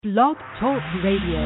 Blog Talk Radio.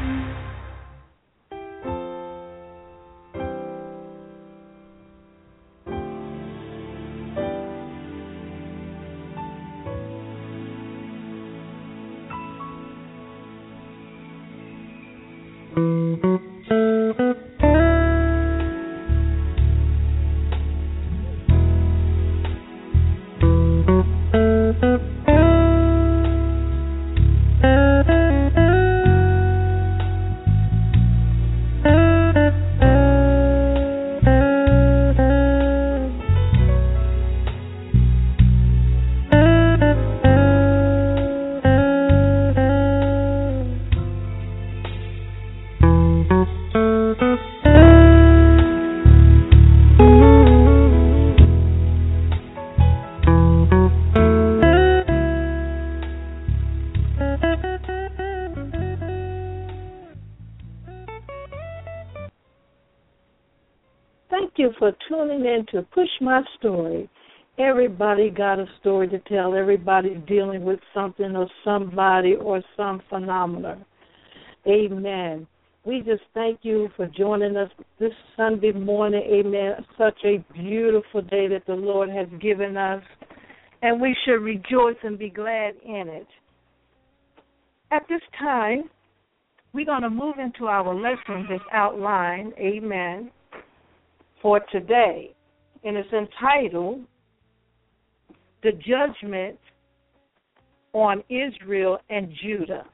Thank you for tuning in to Push My Story. Everybody got a story to tell. Everybody's dealing with something or somebody or some phenomena. Amen. We just thank you for joining us this Sunday morning. Amen. Such a beautiful day that the Lord has given us, and we should rejoice and be glad in it. At this time, we're going to move into our lesson that's outlined, amen, for today, and it's entitled The Judgment on Israel and Judah.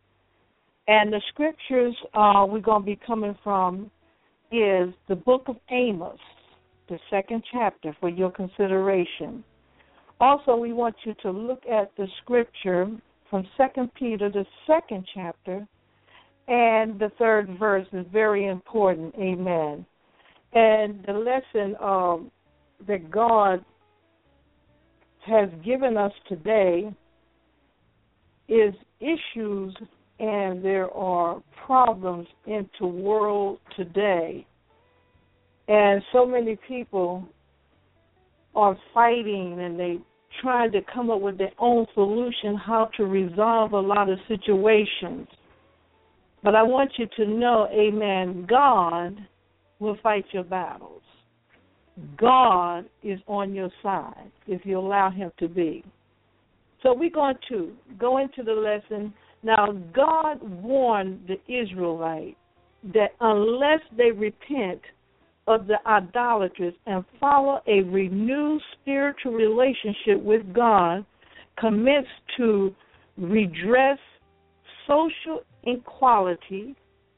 And the scriptures we're going to be coming from is the book of Amos, the 2nd chapter, for your consideration. Also, we want you to look at the scripture from 2 Peter, the 2nd chapter, and the 3rd verse is very important, amen. And the lesson that God has given us today is issues, and there are problems in the world today. And so many people are fighting, and they trying to come up with their own solution how to resolve a lot of situations. But I want you to know, amen, God will fight your battles. God is on your side if you allow him to be. So we're going to go into the lesson. Now, God warned the Israelites that unless they repent of the idolaters and follow a renewed spiritual relationship with God, commits to redress social inequality,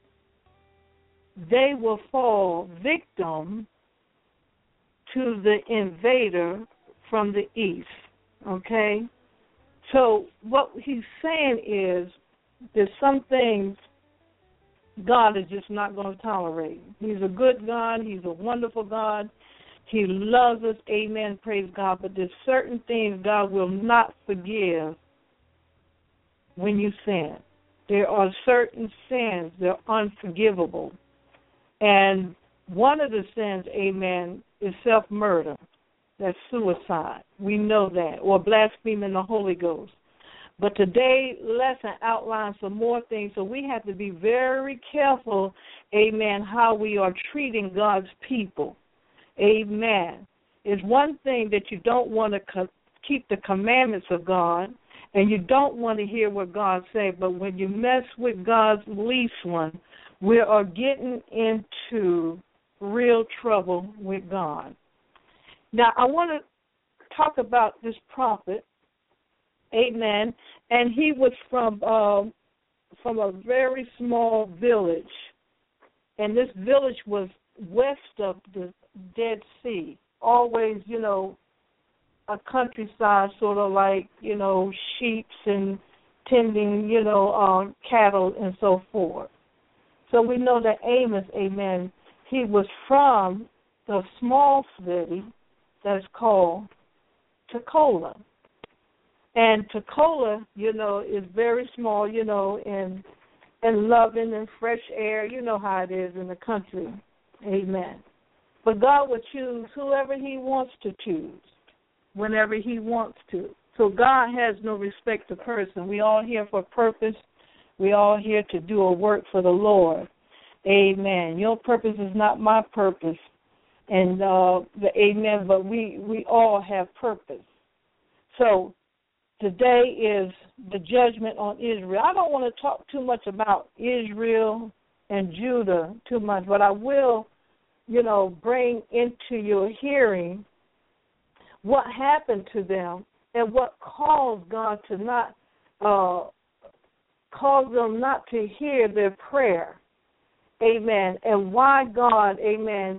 they will fall victim to the invader from the east, okay? So what he's saying is there's some things God is just not going to tolerate. He's a good God. He's a wonderful God. He loves us, amen, praise God. But there's certain things God will not forgive when you sin. There are certain sins that are unforgivable. And one of the sins, amen, is self-murder. That's suicide. We know that. Or blaspheming the Holy Ghost. But today's lesson outlines some more things, so we have to be very careful, amen, how we are treating God's people. Amen. It's one thing that you don't want to keep the commandments of God, and you don't want to hear what God says, but when you mess with God's least one, we are getting into real trouble with God. Now, I want to talk about this prophet, amen, and he was from a very small village, and this village was west of the Dead Sea, always, a countryside, sort of like, sheep and tending, cattle and so forth. So we know that Amos, amen, he was from the small city that is called Tekoa. And Tekoa, is very small, and loving and fresh air. You know how it is in the country. Amen. But God will choose whoever he wants to choose, whenever he wants to. So God has no respect to person. We all here for a purpose. We're all here to do a work for the Lord. Amen. Your purpose is not my purpose. And amen, but we all have purpose. So today is the judgment on Israel. I don't want to talk too much about Israel and Judah too much, but I will, bring into your hearing what happened to them and what caused God to not cause them not to hear their prayer. Amen. And why God, amen,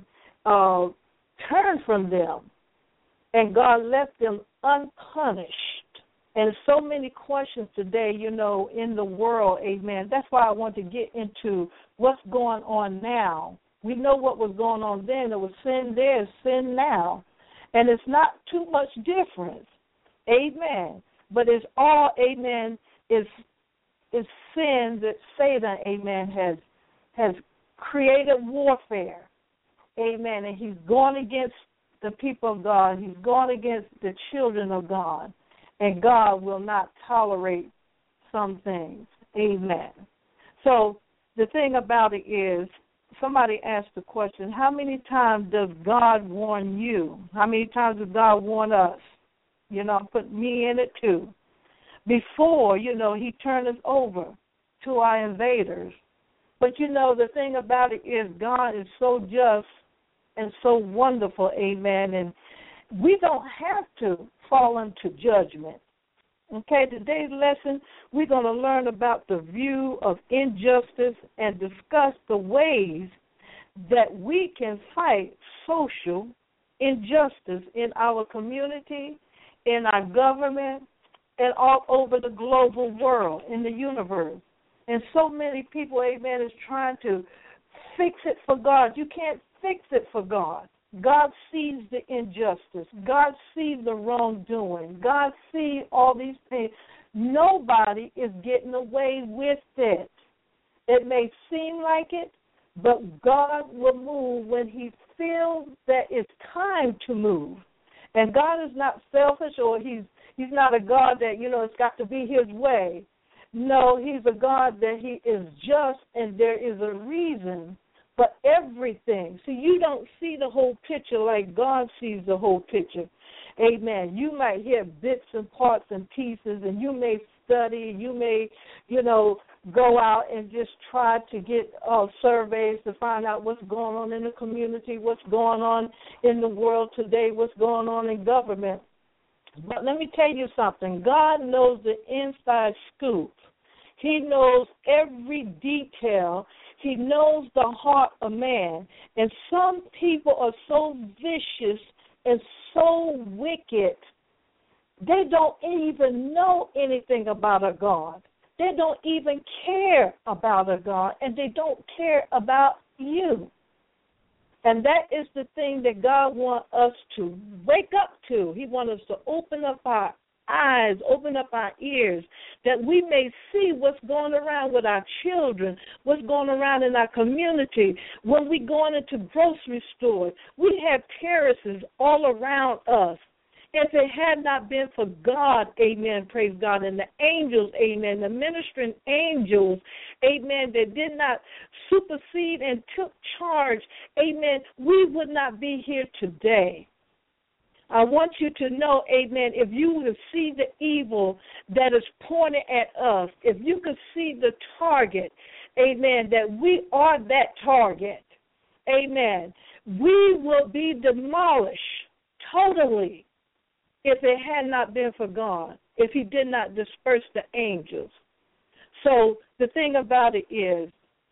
turned from them, and God left them unpunished. And so many questions today, in the world, amen. That's why I want to get into what's going on now. We know what was going on then. There was sin there, sin now. And it's not too much difference. Amen. But it's all, amen, is sin that Satan, amen, has created warfare. Amen. And he's gone against the people of God. He's gone against the children of God. And God will not tolerate some things. Amen. So the thing about it is, somebody asked the question, how many times does God warn you? How many times does God warn us? Put me in it too. Before, he turned us over to our invaders. But, the thing about it is God is so just and so wonderful, amen, and we don't have to fall into judgment. Okay, today's lesson, we're going to learn about the view of injustice and discuss the ways that we can fight social injustice in our community, in our government, and all over the global world, in the universe. And so many people, amen, is trying to fix it for God. You can't fix it for God. God sees the injustice. God sees the wrongdoing. God sees all these things. Nobody is getting away with it. It may seem like it, but God will move when he feels that it's time to move. And God is not selfish, or he's not a God that, it's got to be his way. No, he's a God that he is just, and there is a reason for everything. See, you don't see the whole picture like God sees the whole picture. Amen. You might hear bits and parts and pieces, and you may study, you may, go out and just try to get surveys to find out what's going on in the community, what's going on in the world today, what's going on in government. But let me tell you something. God knows the inside scoop. He knows every detail. He knows the heart of man. And some people are so vicious and so wicked, they don't even know anything about a God. They don't even care about a God, and they don't care about you. And that is the thing that God wants us to wake up to. He wants us to open up our eyes, open up our ears, that we may see what's going around with our children, what's going around in our community. When we go into grocery stores, we have terrorists all around us. If it had not been for God, amen, praise God, and the angels, amen, the ministering angels, amen, that did not supersede and took charge, amen, we would not be here today. I want you to know, amen, if you would see the evil that is pointed at us, if you could see the target, amen, that we are that target, amen, we will be demolished totally if it had not been for God, if he did not disperse the angels. So the thing about it is,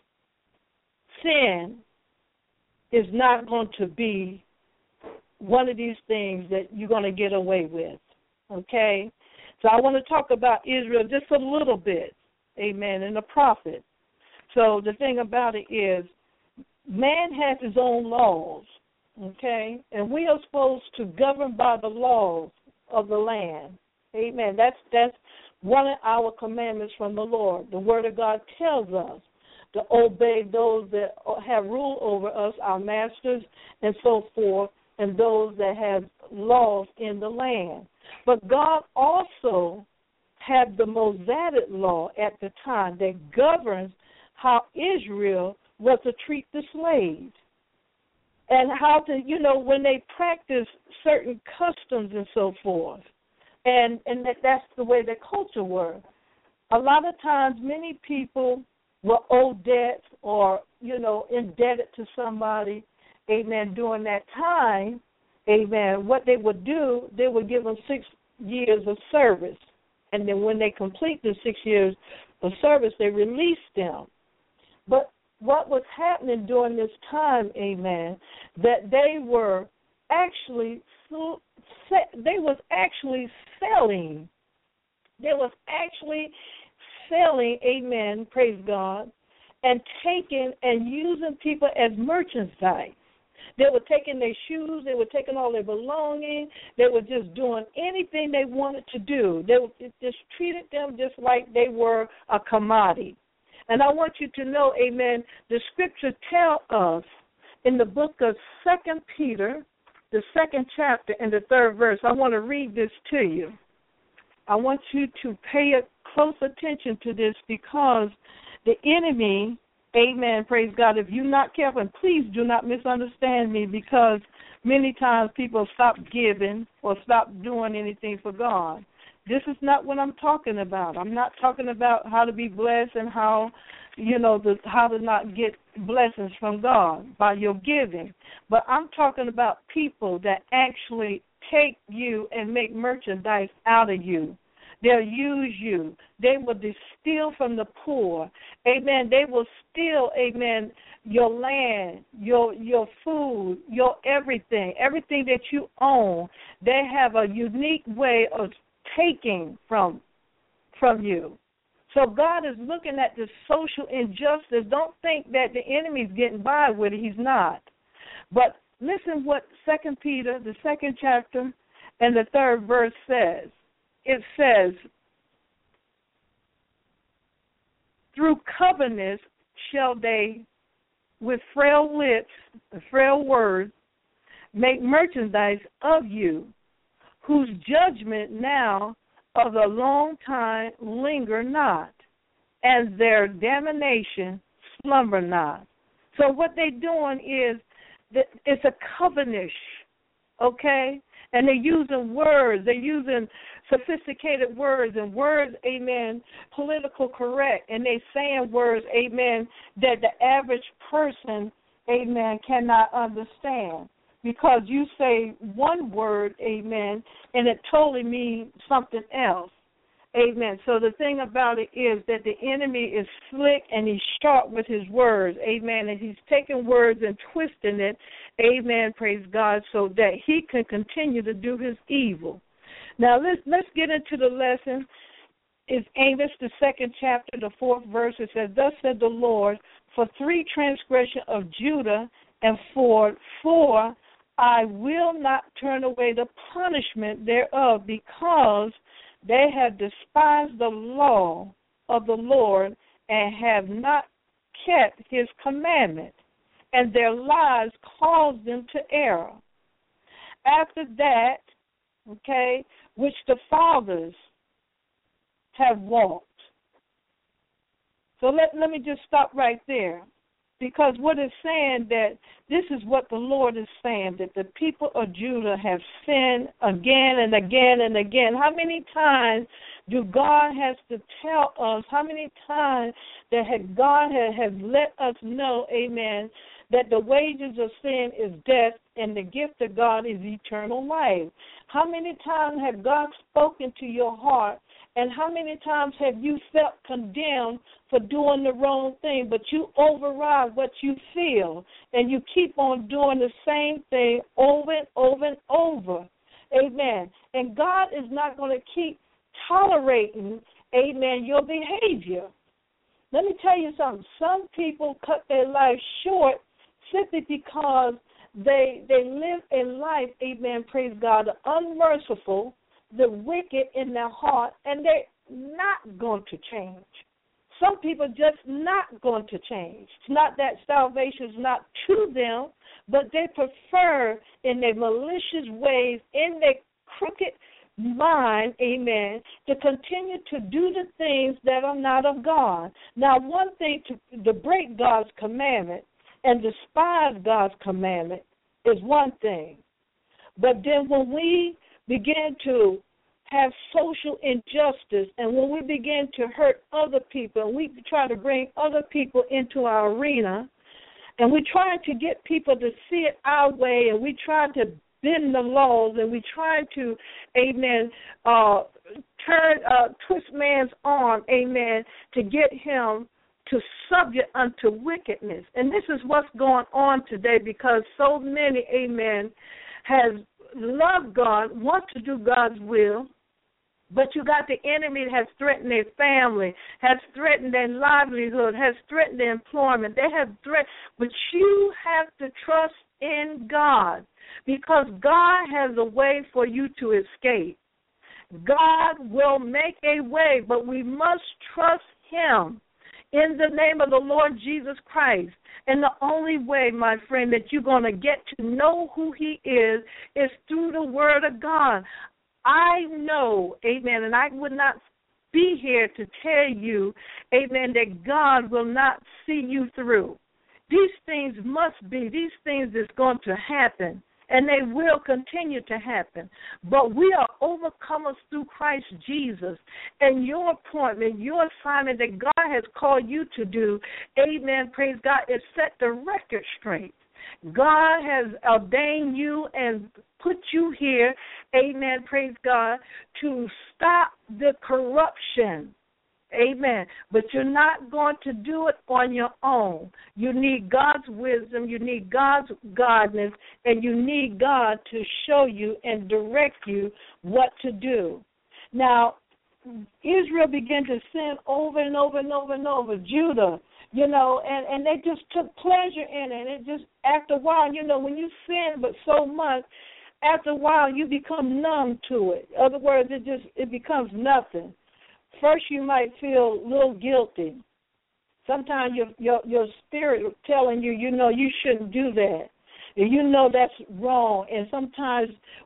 sin is not going to be one of these things that you're going to get away with, okay? So I want to talk about Israel just a little bit, amen, and the prophet. So the thing about it is, man has his own laws, okay? And we are supposed to govern by the laws of the land. Amen. That's one of our commandments from the Lord. The Word of God tells us to obey those that have rule over us, our masters, and so forth, and those that have laws in the land. But God also had the Mosaic law at the time that governs how Israel was to treat the slaves and how to, when they practice certain customs and so forth. And that's the way their culture was. A lot of times, many people were owed debts or, indebted to somebody, amen, during that time, amen. What they would do, they would give them 6 years of service. And then when they complete the 6 years of service, they release them. But what was happening during this time, amen, that they was actually selling, amen, praise God, and taking and using people as merchandise. They were taking their shoes. They were taking all their belongings. They were just doing anything they wanted to do. It just treated them just like they were a commodity. And I want you to know, amen, the scripture tell us in the book of 2 Peter, the 2nd chapter and the 3rd verse. I want to read this to you. I want you to pay close attention to this because the enemy, amen, praise God, if you're not careful, and please do not misunderstand me because many times people stop giving or stop doing anything for God. This is not what I'm talking about. I'm not talking about how to be blessed and how, how to not get blessings from God by your giving. But I'm talking about people that actually take you and make merchandise out of you. They'll use you. They will steal from the poor. Amen. They will steal, amen, your land, your food, your everything that you own. They have a unique way of taking from you. So God is looking at this social injustice. Don't think that the enemy's getting by with it. He's not. But listen what 2 Peter, the 2nd chapter, and the 3rd verse says. It says, through covenants shall they, with frail lips, frail words, make merchandise of you, whose judgment now of a long time linger not, and their damnation slumber not. So what they're doing is, it's a covenant, okay? And they're using words. They're using sophisticated words and words, amen, political correct. And they're saying words, amen, that the average person, amen, cannot understand. Because you say one word, amen, and it totally means something else. Amen. So the thing about it is that the enemy is slick and he's sharp with his words. Amen. And he's taking words and twisting it. Amen. Praise God. So that he can continue to do his evil. Now let's get into the lesson. It's Amos, the 2nd chapter, the 4th verse. It says, thus said the Lord, for 3 transgression of Judah and for 4 I will not turn away the punishment thereof, because they have despised the law of the Lord and have not kept his commandment, and their lies caused them to err. After that, okay, which the fathers have walked. So let me just stop right there. Because what it's saying that this is what the Lord is saying, that the people of Judah have sinned again and again and again. How many times do God has to tell us, how many times that God has let us know, amen, that the wages of sin is death and the gift of God is eternal life? How many times have God spoken to your heart, and how many times have you felt condemned for doing the wrong thing, but you override what you feel, and you keep on doing the same thing over and over and over? Amen. And God is not going to keep tolerating, amen, your behavior. Let me tell you something. Some people cut their life short simply because they live a life, amen, praise God, the unmerciful, the wicked in their heart, and they're not going to change. Some people just not going to change. It's not that salvation is not to them, but they prefer in their malicious ways, in their crooked mind, amen, to continue to do the things that are not of God. Now, one thing to break God's commandment and despise God's commandment is one thing. But then when we begin to have social injustice, and when we begin to hurt other people, and we try to bring other people into our arena, and we try to get people to see it our way, and we try to bend the laws, and we try to, amen, twist man's arm, amen, to get him to subject unto wickedness. And this is what's going on today, because so many, amen, has loved God, want to do God's will, but you got the enemy that has threatened their family, has threatened their livelihood, has threatened their employment. They have threatened, but you have to trust in God, because God has a way for you to escape. God will make a way, but we must trust him in the name of the Lord Jesus Christ. And the only way, my friend, that you're going to get to know who he is through the word of God. I know, amen, and I would not be here to tell you, amen, that God will not see you through. These things must be, these things is going to happen, and they will continue to happen. But we are overcomers through Christ Jesus, and your appointment, your assignment that God has called you to do, amen, praise God, is set the record straight. God has ordained you and put you here, amen, praise God, to stop the corruption, amen. But you're not going to do it on your own. You need God's wisdom, you need God's guidance, and you need God to show you and direct you what to do. Now, Israel began to sin over and over and over and over, Judah, you know, and they just took pleasure in it. It just, after a while, you know, when you sin but so much, after a while you become numb to it. In other words, it becomes nothing. First you might feel a little guilty. Sometimes your spirit is telling you, you know, you shouldn't do that. You know that's wrong, and sometimes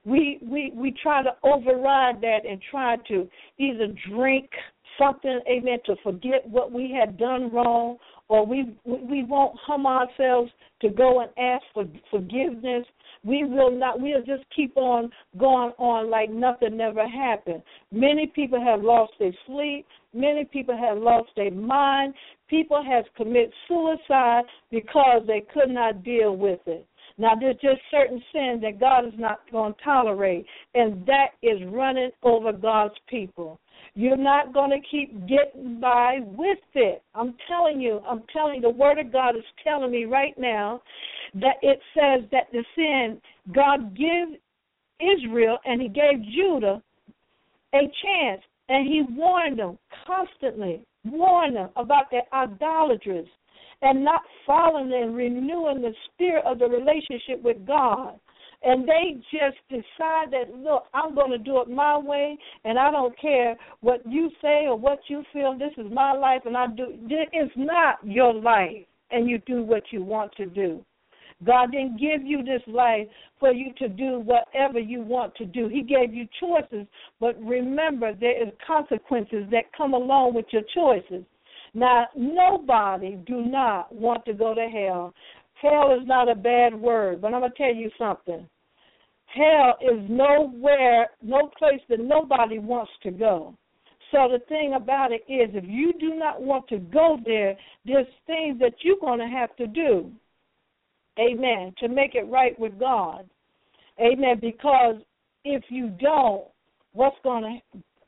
we try to override that and try to either drink something, amen, to forget what we had done wrong, or we won't hum ourselves to go and ask for forgiveness. We will not. We'll just keep on going on like nothing never happened. Many people have lost their sleep. Many people have lost their mind. People have committed suicide because they could not deal with it. Now, there's just certain sins that God is not going to tolerate, and that is running over God's people. You're not going to keep getting by with it. I'm telling you, the Word of God is telling me right now that it says that the sin, God gave Israel and he gave Judah a chance, and he warned them constantly, warned them about their idolatries and not following and renewing the spirit of the relationship with God. And they just decide that, look, I'm going to do it my way, and I don't care what you say or what you feel. This is my life, and I do. It's not your life, and you do what you want to do. God didn't give you this life for you to do whatever you want to do. He gave you choices, but remember, there is consequences that come along with your choices. Now, nobody do not want to go to hell. Hell is not a bad word, but I'm going to tell you something. Hell is nowhere, no place that nobody wants to go. So the thing about it is, if you do not want to go there, there's things that you're going to have to do, amen, to make it right with God, amen, because if you don't, what's going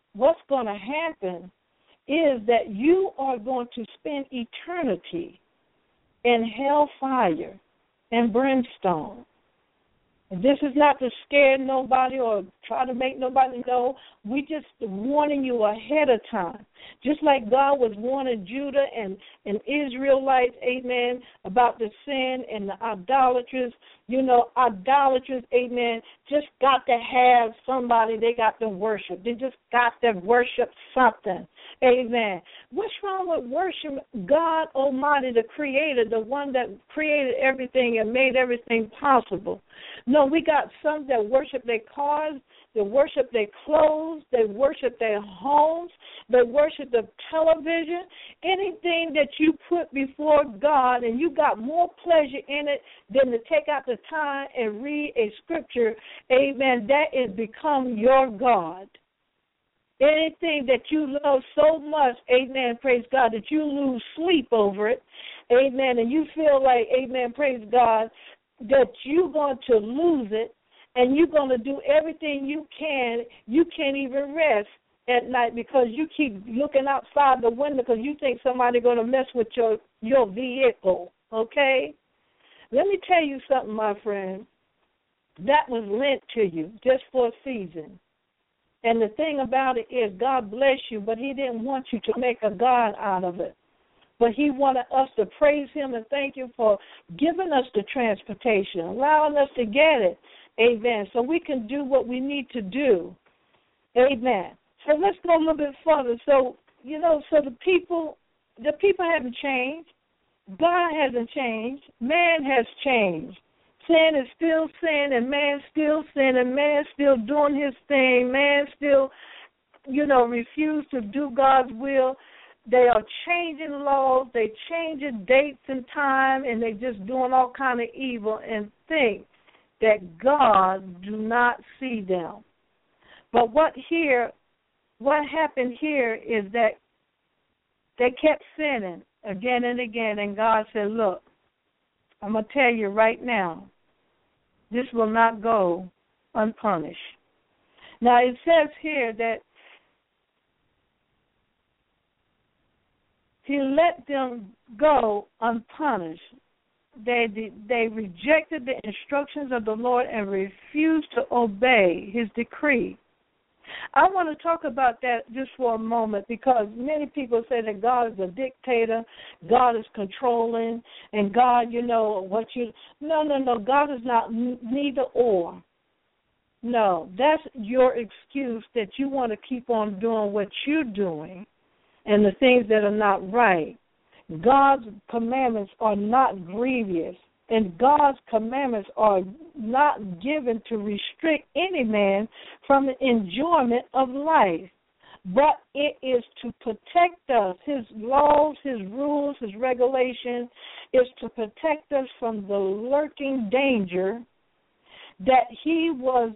to happen is that you are going to spend eternity in hellfire and brimstone. And this is not to scare nobody or try to make nobody know. We just warning you ahead of time. Just like God was warning Judah and Israelites, amen, about the sin and the idolaters. You know, idolaters, amen, just got to have somebody they got to worship. They just got to worship something. Amen. What's wrong with worship God Almighty, the Creator, the one that created everything and made everything possible? No, we got some that worship their cars, they worship their clothes, they worship their homes, they worship the television, anything that you put before God, and you got more pleasure in it than to take out the time and read a scripture, amen, that is become your God. Anything that you love so much, amen, praise God, that you lose sleep over it, amen, and you feel like, amen, praise God, that you're going to lose it, and you're going to do everything you can't even rest at night because you keep looking outside the window because you think somebody's going to mess with your vehicle, okay? Let me tell you something, my friend. That was lent to you just for a season. And the thing about it is God bless you, but he didn't want you to make a God out of it. But he wanted us to praise him and thank him for giving us the transportation, allowing us to get it. Amen. So we can do what we need to do. Amen. So let's go a little bit further. So, so the people haven't changed. God hasn't changed. Man has changed. Sin is still sin, and man's still sin, and man's still doing his thing. Man still, refuse to do God's will. They are changing laws. They changing dates and time, and they just doing all kind of evil and think that God do not see them. But what happened here is that they kept sinning again and again, and God said, look, I'm going to tell you right now, this will not go unpunished. Now, it says here that he let them go unpunished. They rejected the instructions of the Lord and refused to obey his decree. I want to talk about that just for a moment because many people say that God is a dictator, God is controlling, and God, No. God is not neither or. No, that's your excuse that you want to keep on doing what you're doing and the things that are not right. God's commandments are not grievous, and God's commandments are not given to restrict any man from the enjoyment of life, but it is to protect us. His laws, his rules, his regulations is to protect us from the lurking danger that he was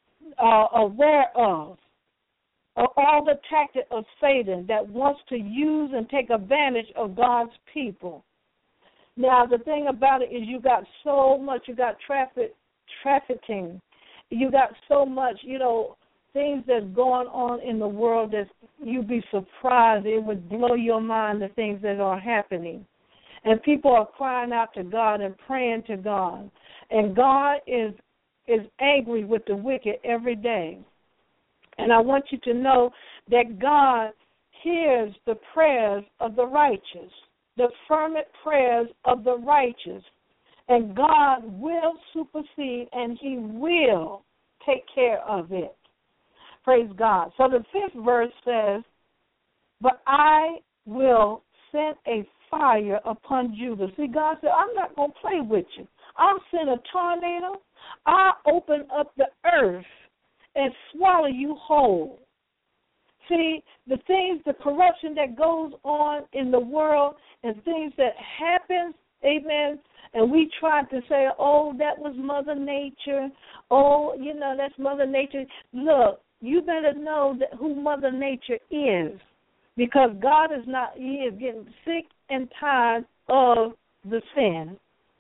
aware of. All the tactics of Satan that wants to use and take advantage of God's people. Now, the thing about it is you got so much, you got trafficking, you got so much, things that's going on in the world that you'd be surprised. It would blow your mind, the things that are happening. And people are crying out to God and praying to God. And God is angry with the wicked every day. And I want you to know that God hears the prayers of the righteous, the fervent prayers of the righteous. And God will supersede and he will take care of it. Praise God. So the 5th verse says, but I will send a fire upon Judah. See, God said, I'm not going to play with you. I'll send a tornado. I'll open up the earth and swallow you whole. See, the corruption that goes on in the world and things that happen, amen, and we try to say, oh, that was Mother Nature. Oh, that's Mother Nature. Look, you better know that who Mother Nature is because God is not, he is getting sick and tired of the sin.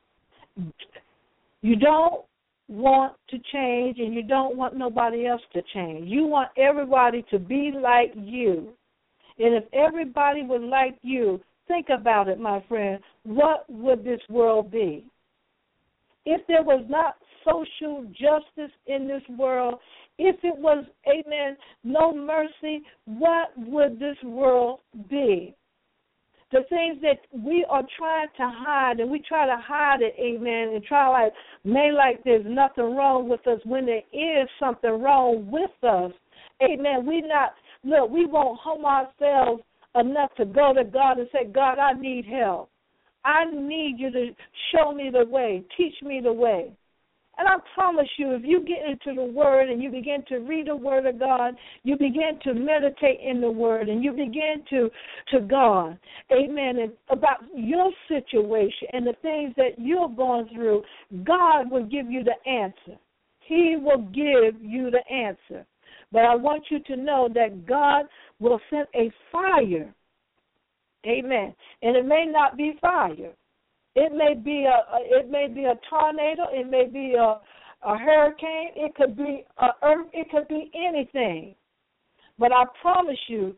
You don't want to change and you don't want nobody else to change. You want everybody to be like you. And if everybody was like you, think about it, my friend, what would this world be? If there was not social justice in this world, if it was, amen, no mercy, what would this world be? The things that we are trying to hide, and we try to hide it, amen, and try like there's nothing wrong with us when there is something wrong with us. Amen. We won't harm ourselves, enough to go to God and say, God, I need help. I need you to show me the way, teach me the way. And I promise you, if you get into the Word and you begin to read the Word of God, you begin to meditate in the Word, and you begin to God, amen, and about your situation and the things that you're going through, God will give you the answer. He will give you the answer. But I want you to know that God will send a fire, amen, and it may not be fire. It may be a tornado. It may be a hurricane. It could be earth. It could be anything. But I promise you,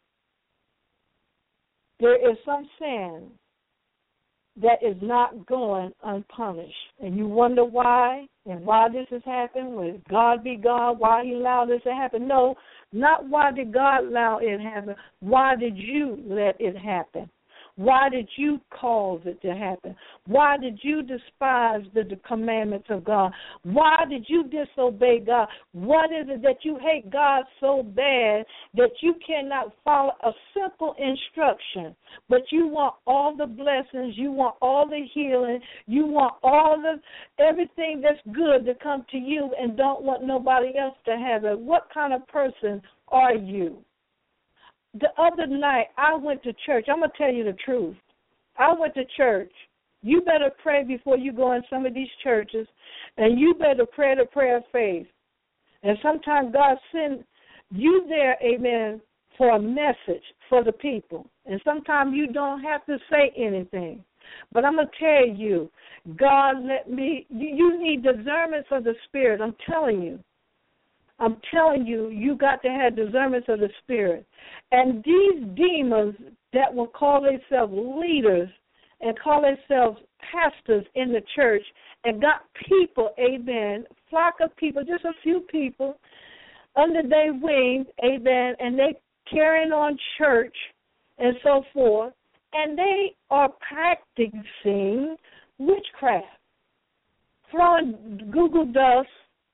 there is some sin that is not going unpunished. And you wonder why and why this has happened. Will God be God? Why He allowed this to happen? No, not why did God allow it to happen. Why did you let it happen? Why did you cause it to happen? Why did you despise the commandments of God? Why did you disobey God? What is it that you hate God so bad that you cannot follow a simple instruction, but you want all the blessings, you want all the healing, you want everything that's good to come to you and don't want nobody else to have it? What kind of person are you? The other night, I went to church. I'm going to tell you the truth. I went to church. You better pray before you go in some of these churches, and you better pray the prayer of faith. And sometimes God sends you there, amen, for a message for the people. And sometimes you don't have to say anything. But I'm going to tell you, God you need discernment of the Spirit. I'm telling you, you got to have discernment of the Spirit. And these demons that will call themselves leaders and call themselves pastors in the church and got people, amen, flock of people, just a few people under their wing, amen, and they carrying on church and so forth, and they are practicing witchcraft, throwing Google dust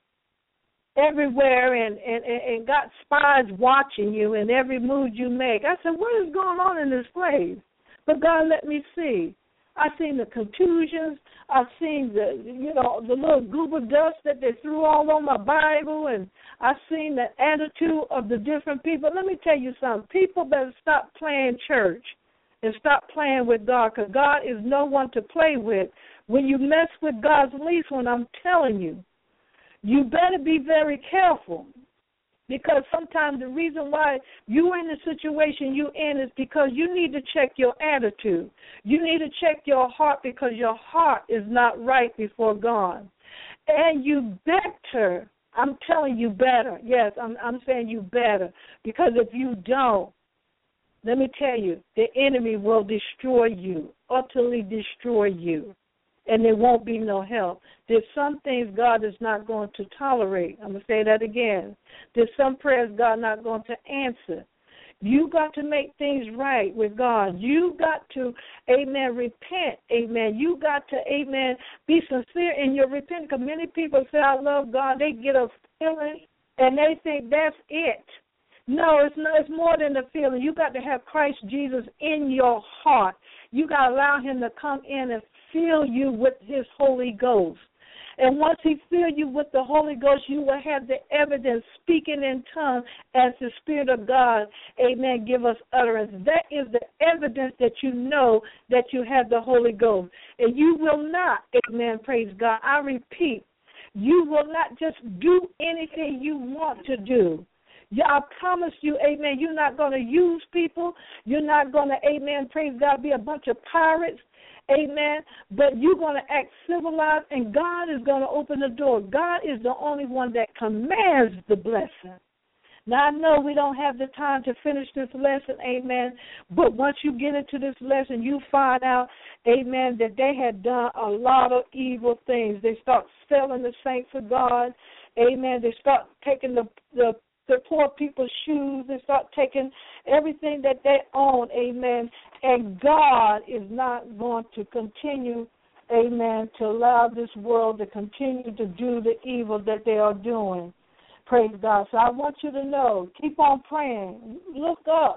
everywhere and got spies watching you in every move you make. I said, what is going on in this place? But God let me see. I've seen the contusions. I've seen the little Google dust that they threw all on my Bible, and I've seen the attitude of the different people. Let me tell you something. People better stop playing church and stop playing with God, because God is no one to play with. When you mess with God's least one, I'm telling you, you better be very careful, because sometimes the reason why you're in the situation you're in is because you need to check your attitude. You need to check your heart, because your heart is not right before God. And you better, I'm telling you better, yes, I'm saying you better, because if you don't, let me tell you, the enemy will destroy you, utterly destroy you. And there won't be no help. There's some things God is not going to tolerate. I'm going to say that again. There's some prayers God not going to answer. You got to make things right with God. You got to, amen, repent, amen. You got to, amen, be sincere in your repentance. Because many people say, I love God. They get a feeling, and they think that's it. No, it's not. It's more than a feeling. You got to have Christ Jesus in your heart. You got to allow Him to come in and fill you with His Holy Ghost. And once He fills you with the Holy Ghost, you will have the evidence speaking in tongues as the Spirit of God, amen, give us utterance. That is the evidence that you know that you have the Holy Ghost. And you will not, amen, praise God, I repeat, you will not just do anything you want to do. Yeah, I promise you, amen, you're not going to use people. You're not going to, amen, praise God, be a bunch of pirates, amen, but you're going to act civilized, and God is going to open the door. God is the only one that commands the blessing. Now, I know we don't have the time to finish this lesson, amen, but once you get into this lesson, you find out, amen, that they had done a lot of evil things. They start selling the saints of God, amen. They start taking the poor people's shoes. They start taking everything that they own, amen. And God is not going to continue, amen, to allow this world to continue to do the evil that they are doing. Praise God. So I want you to know, keep on praying. Look up.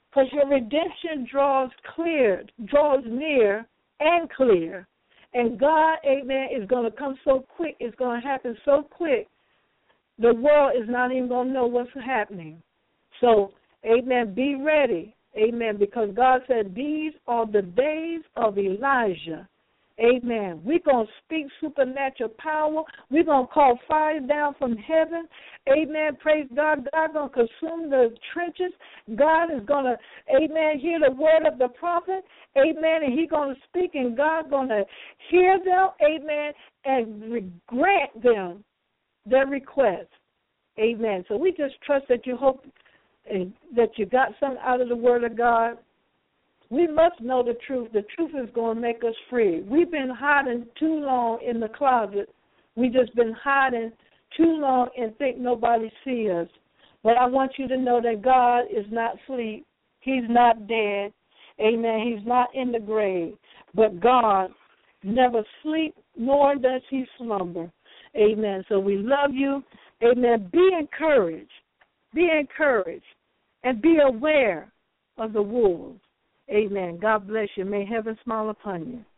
because your redemption draws near and clear. And God, amen, is going to come so quick. It's going to happen so quick. The world is not even going to know what's happening. So, amen, be ready. Amen, because God said these are the days of Elijah. Amen. We're going to speak supernatural power. We're going to call fire down from heaven. Amen. Praise God. God's going to consume the trenches. God is going to, amen, hear the word of the prophet. Amen. And he's going to speak, and God's going to hear them. Amen. And grant them their request. Amen. So we just trust that you hope that you got something out of the word of God. We must know the truth. The truth is going to make us free. We've been hiding too long in the closet. We've just been hiding too long and think nobody sees us. But I want you to know that God is not asleep. He's not dead. Amen. He's not in the grave. But God never sleeps, nor does he slumber. Amen. So we love you. Amen. Be encouraged. Be encouraged. And be aware of the wolves. Amen. God bless you. May heaven smile upon you.